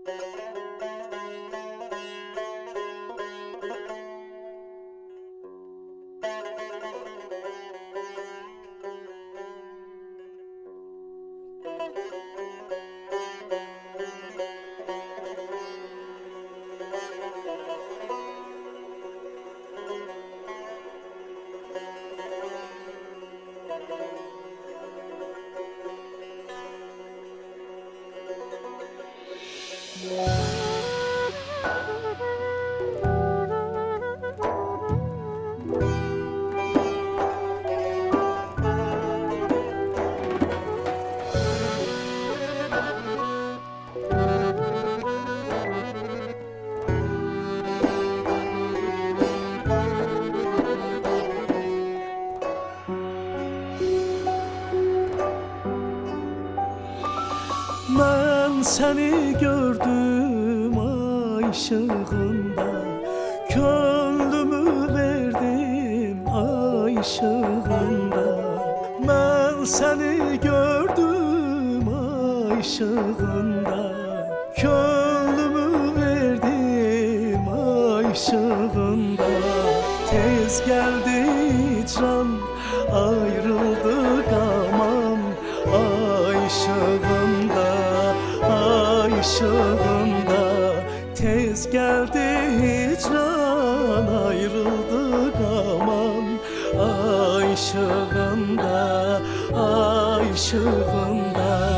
Ben seni gördüm ay ışığında, gönlümü verdim ay ışığında. Ben seni gördüm ay ışığında, gönlümü verdim ay ışığında. Tez geldi can, ayrıldık aman ay ışığında, ay ışığında. Tez geldi hicran, ayrıldık aman ay ışığında, ay ışığında.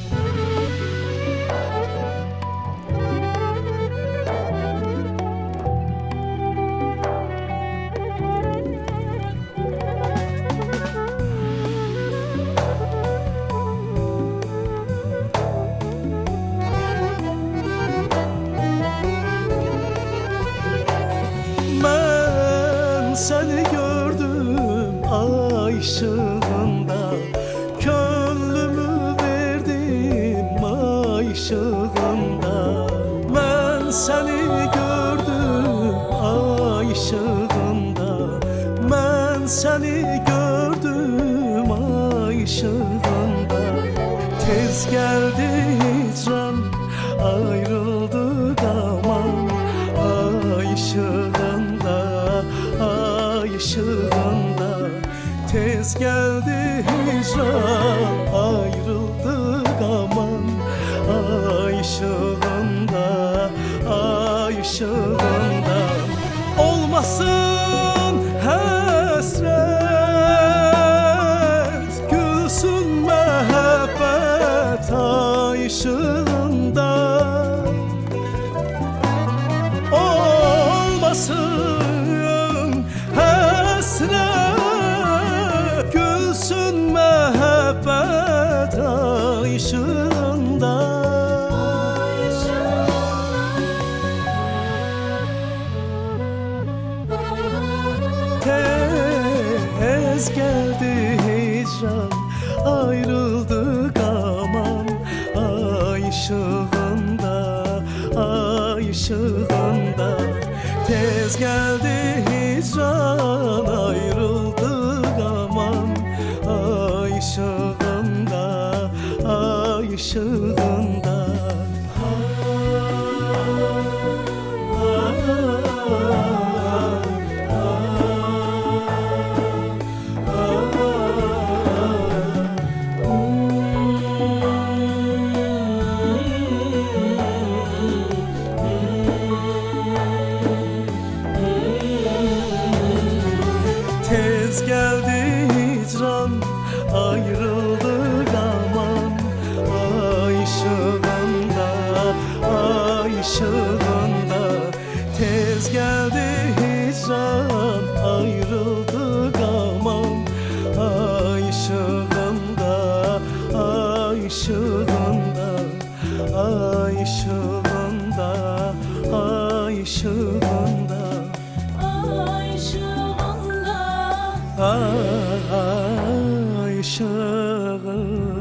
Seni gördüm ay ışığında, gönlümü verdim ay ışığında. Ben seni gördüm ay ışığında, ben seni gördüm ay ışığında. Tez geldi hicran, ayrıldık aman ay ışığında, ay ışığında. Tez geldi hicran, ayrıldık aman ay ışığında, ay ışığında. Olmasın hasret, gülsün mehabbet ay ışığında. Olmasın hasret, gülsün mehabbet ay ışığında. Tez geldi hicran, ayrıldık aman ay ışığında, ay ışığında. Tez geldi hicran, ayrıldık aman ay ışığında, ay ışığında. Tez geldi hicran, ayrıldık aman ay ışığında, ay ışığında. Tez geldi hicran, ayrıldık aman ay ışığında, ay ışığında, ay ışığında, ay ışığında. Ay ışığında.